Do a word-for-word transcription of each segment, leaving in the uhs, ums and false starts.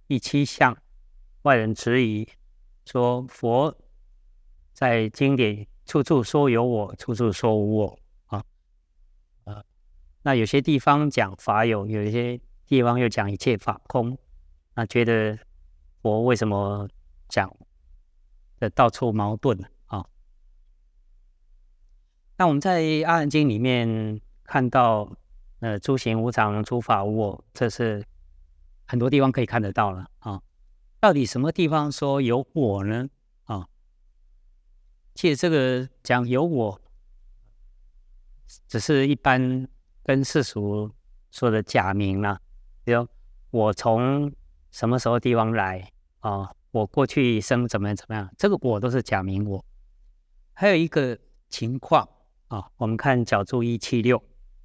第七项，外人质疑说佛在经典处处说有我，处处说无我啊。呃，那有些地方讲法有，有一些地方又讲一切法空。那觉得佛为什么讲的到处矛盾啊？那我们在阿含经里面看到，呃，诸行无常，诸法无我，这是很多地方可以看得到了啊。到底什么地方说有我呢？啊，其实这个讲有我，只是一般跟世俗说的假名啦、啊。比如我从什么时候地方来啊？我过去一生怎么样怎么样？这个我都是假名我。还有一个情况啊，我们看角注一七六，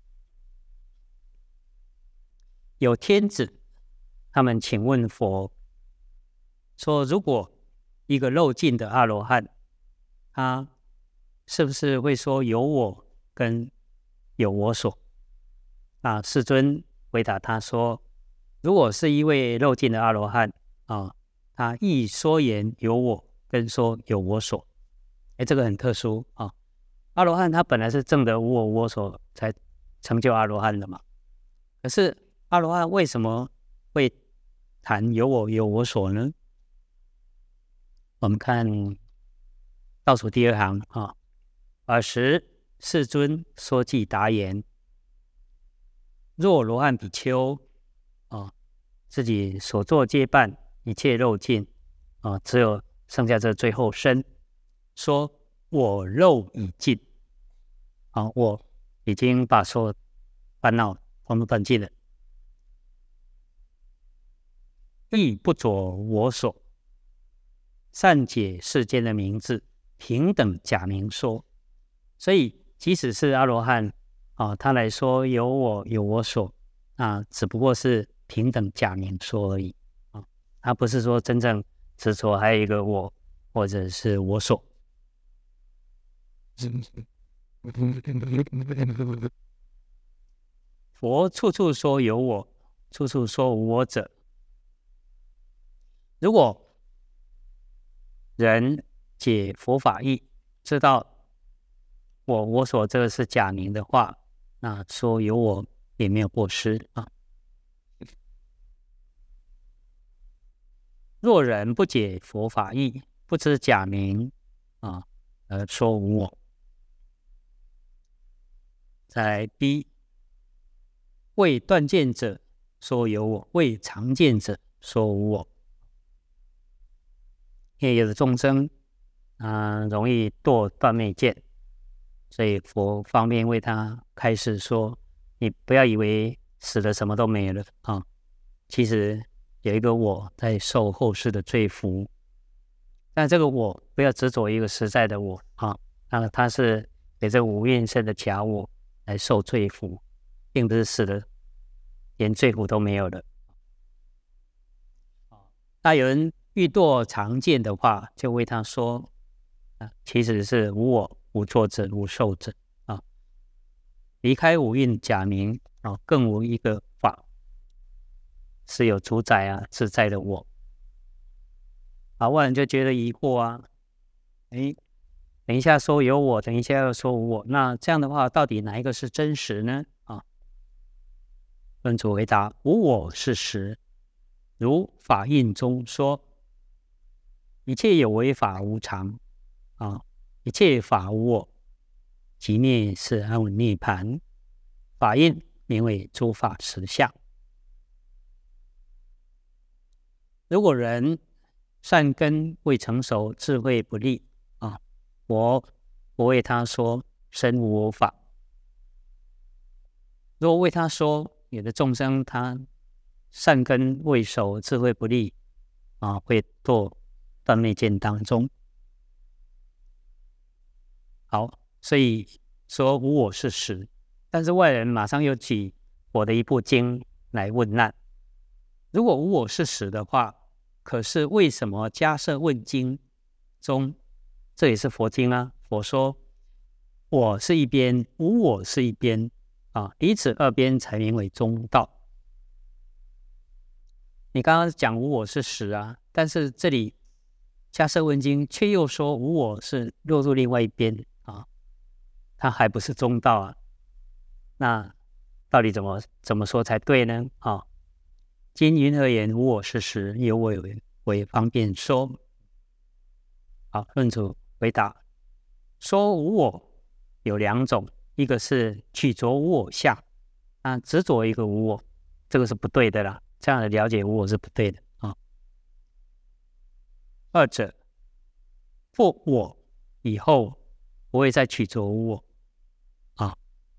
有天子他们请问佛说，如果一个漏尽的阿罗汉，他是不是会说有我跟有我所？啊，世尊回答他说，如果是一位漏尽的阿罗汉啊，他亦说言有我跟说有我所。哎，这个很特殊啊。阿罗汉他本来是证得无我无我所才成就阿罗汉的嘛，可是阿罗汉为什么会谈有我有我所呢？我们看倒数第二行啊，尔时世尊说偈答言：若罗汉比丘啊，自己所作皆办，一切肉尽啊，只有剩下这最后身，说我肉已尽啊，我已经把所有烦恼统统断尽了，亦不着我所，善解世间的名字，平等假名说。所以即使是阿罗汉啊，他来说有我有我所啊，只不过是平等假名说而已啊，他不是说真正执着还有一个我或者是我所。佛处处说有我，处处说无我者，如果人解佛法义，知道我我所这个是假名的话，那说有我也没有过失啊。若人不解佛法义，不知假名啊，而说无我。再来 B， 为断见者说有我，为常见者说无我。因为有的众生啊、呃，容易堕断灭见，所以佛方便为他开示说，你不要以为死了什么都没了啊，其实有一个我在受后世的罪福，但这个我不要执着一个实在的我啊，那他是给这无愿身的假我来受罪福，并不是死了连罪福都没有了。那有人欲堕常见的话，就为他说，啊，其实是无我、无作者、无受者啊，离开五蕴假名啊，更无一个法是有主宰啊、自在的我。啊，外人就觉得疑惑啊，哎，等一下说有我，等一下又说无我，那这样的话，到底哪一个是真实呢？啊，论主回答：无我是实，如法印中说，一切有为法无常啊，一切法无我，即灭是安稳涅盘。法印名为诸法实相。如果人善根未成熟，智慧不利啊，我不为他说身无我法。如果为他说，有的众生他善根未熟，智慧不利啊，会堕断灭见当中。好，所以说无我是实，但是外人马上又举我的一部经来问难。如果无我是实的话，可是为什么迦摄问经中，这也是佛经啊，佛说我是一边，无我是一边啊，彼此二边才名为中道。 你刚刚讲无我是实啊，但是这里迦摄问经却又说无我是落入另外一边啊，它还不是中道啊。那到底怎么怎么说才对呢？啊，今云何言无我是实，有我为为方便说。好，论主回答说无我有两种，一个是取着无我相，啊，执着一个无我，这个是不对的啦。这样的了解无我是不对的啊。二者不我以后不会再取着无我啊，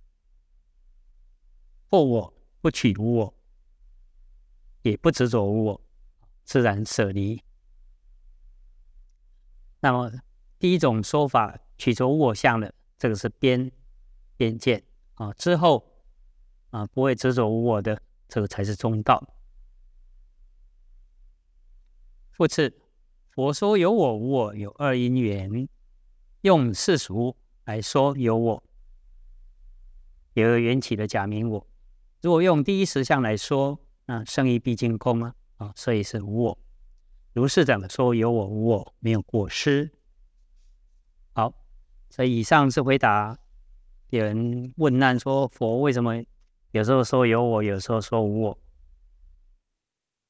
不我不取无我，也不执着无我，自然舍离。那么第一种说法取着无我相的，这个是边边见啊，之后啊不会执着无我的，这个才是中道。复次，佛说有我无我有二因缘，用世俗来说有我，有个缘起的假名我。如果用第一实相来说，那圣义毕竟空啊，啊，所以是无我。如是等说有我无我，没有过失。好，所以以上是回答有人问难说佛为什么有时候说有我，有时候说无我。